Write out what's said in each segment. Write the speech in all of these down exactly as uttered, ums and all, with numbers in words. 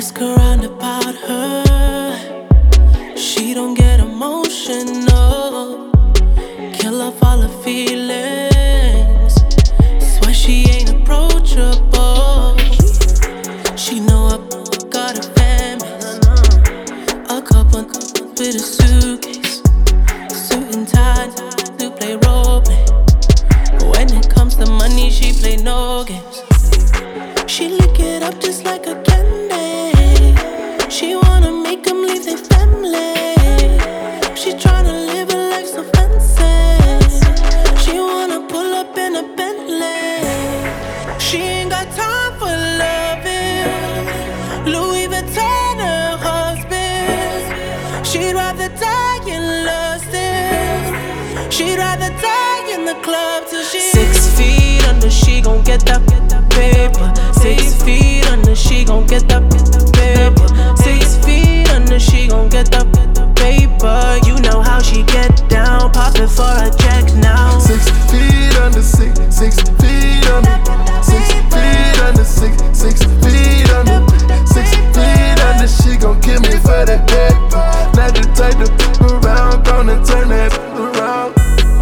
Ask around about her. She don't get emotional. Kill off all her feelings. Swear she ain't approachable. She know I got a family. A couple with a suitcase, suit and tie to play role play. When it comes to money, she play no games. She lick it up just like a candy. She wanna make them leave their family. She tryna live a life so fancy. She wanna pull up in a Bentley. She ain't got time for loving. Louis Vuitton her husband. She'd rather die in lusting. She'd rather die in the club till she six feet under. She gon' get that paper. Six feet under. She gon' get that paper. Six feet under. She gon' get that paper. You know how she get down. Pop it for a check now. Six feet under. Six, six feet under. Six feet under. Six, six feet under. Six feet under. She gon' kill me for that paper. Not the type to f around. Gonna turn that around.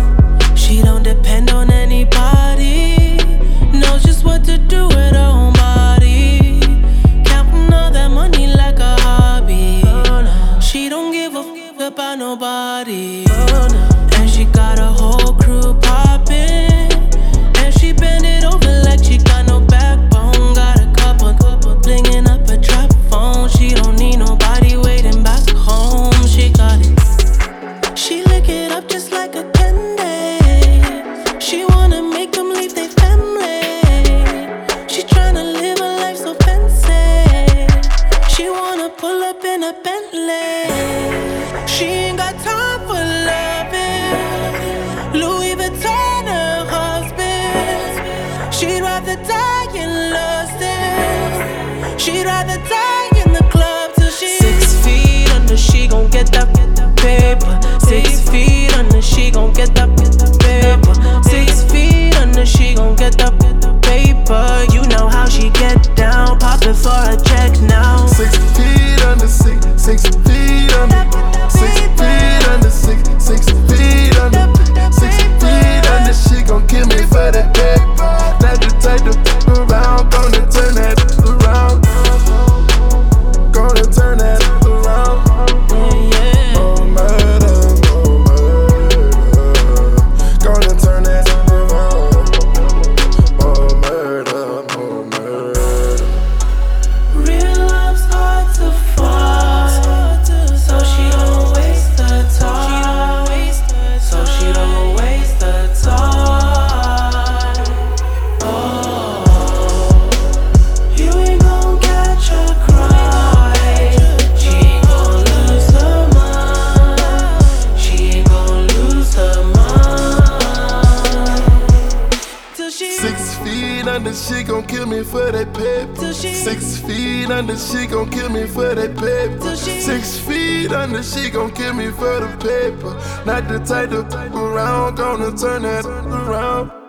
She don't depend on anybody. Knows just what to do with her own body. Counting all that money like a hobby. She don't give a f about nobody. And she got a whole crew poppin'. And she bend it over like she got no backbone. Got a couple, couple blingin' up a trap phone. She don't need nobody waiting back home. She got it. She lick it up just like a candy. She wanna make them leave their family. She tryna live a life so fancy. She wanna pull up in a Bentley. She ain't got time for loving. Louis Vuitton her husband. She'd rather die in lusting. She'd rather die in the club till she six feet under. She gon' get that paper. Six feet under. She gon' get that paper. Six feet under. She gon' get that paper. You know how she get down. Pop it for a check now. Six feet under. Six, six feet under. Six feet under. Six, six feet under. Six feet under. She gon' kill me for that paper. Not the type to f around. Gonna turn that around. Gonna turn that around. Yeah, yeah. More murder, more murder. Gonna turn that around. More murder, more murder. Real love's hard to find, so she don't waste her time. So she don't waste her time. Oh, you ain't gon' catch her crying. She ain't gon' lose her mind. She ain't gon' lose her mind till she Six feet under, she gon' kill me for that paper. till she Six feet under, she gon' kill me for that paper. till she Six feet under, she gon' kill me for the paper. Not the type to f around, gonna turn that around.